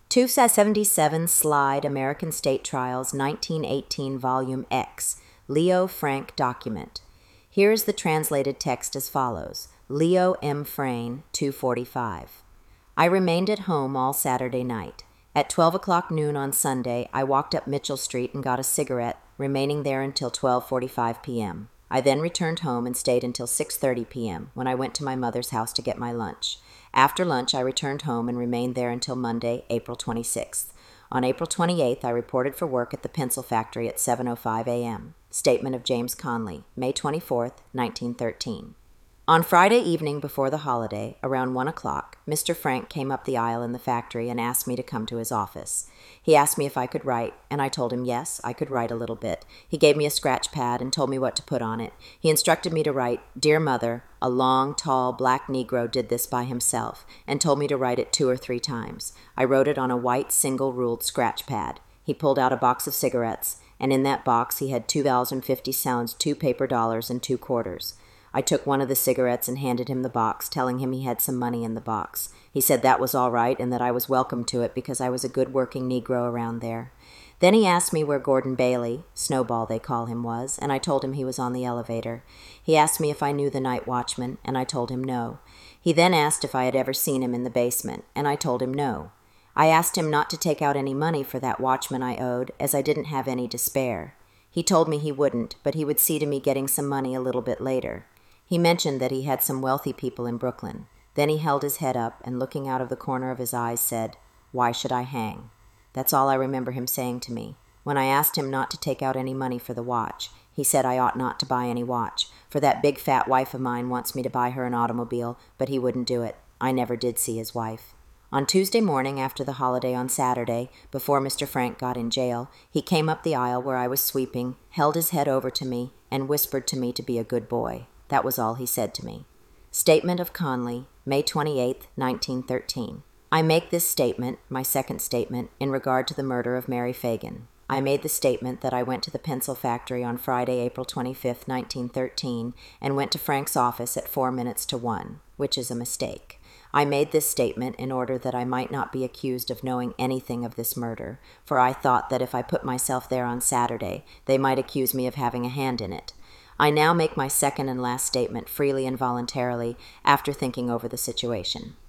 277 Slide American State Trials 1918 Volume X Leo Frank Document. Here is the translated text as follows. Leo M. Frayne, 245. I remained at home all Saturday night. At 12 o'clock noon on Sunday, I walked up Mitchell Street and got a cigarette, remaining there until 12:45 p.m. I then returned home and stayed until 6:30 p.m., when I went to my mother's house to get my lunch. After lunch, I returned home and remained there until Monday, April 26th. On April 28th, I reported for work at the pencil factory at 7:05 a.m. Statement of James Conley, May 24th, 1913. On Friday evening before the holiday, around 1 o'clock, Mr. Frank came up the aisle in the factory and asked me to come to his office. He asked me if I could write, and I told him yes, I could write a little bit. He gave me a scratch pad and told me what to put on it. He instructed me to write, "Dear Mother." A long, tall, black Negro did this by himself, and told me to write it 2 or 3 times. I wrote it on a white, single-ruled scratch pad. He pulled out a box of cigarettes, and in that box he had $2.50, 2 paper dollars, and 2 quarters. I took one of the cigarettes and handed him the box, telling him he had some money in the box. He said that was all right and that I was welcome to it because I was a good working Negro around there. Then he asked me where Gordon Bailey, Snowball they call him, was, and I told him he was on the elevator. He asked me if I knew the night watchman, and I told him no. He then asked if I had ever seen him in the basement, and I told him no. I asked him not to take out any money for that watchman I owed, as I didn't have any to spare. He told me he wouldn't, but he would see to me getting some money a little bit later. He mentioned that he had some wealthy people in Brooklyn. Then he held his head up and, looking out of the corner of his eyes, said, "Why should I hang?" That's all I remember him saying to me. When I asked him not to take out any money for the watch, he said I ought not to buy any watch, for that big fat wife of mine wants me to buy her an automobile, but he wouldn't do it. I never did see his wife. On Tuesday morning after the holiday on Saturday, before Mr. Frank got in jail, he came up the aisle where I was sweeping, held his head over to me, and whispered to me to be a good boy. That was all he said to me. Statement of Conley, May 28, 1913. I make this statement, my second statement, in regard to the murder of Mary Fagan. I made the statement that I went to the pencil factory on Friday, April 25, 1913, and went to Frank's office at 4 minutes to 1, which is a mistake. I made this statement in order that I might not be accused of knowing anything of this murder, for I thought that if I put myself there on Saturday, they might accuse me of having a hand in it. I now make my second and last statement freely and voluntarily after thinking over the situation.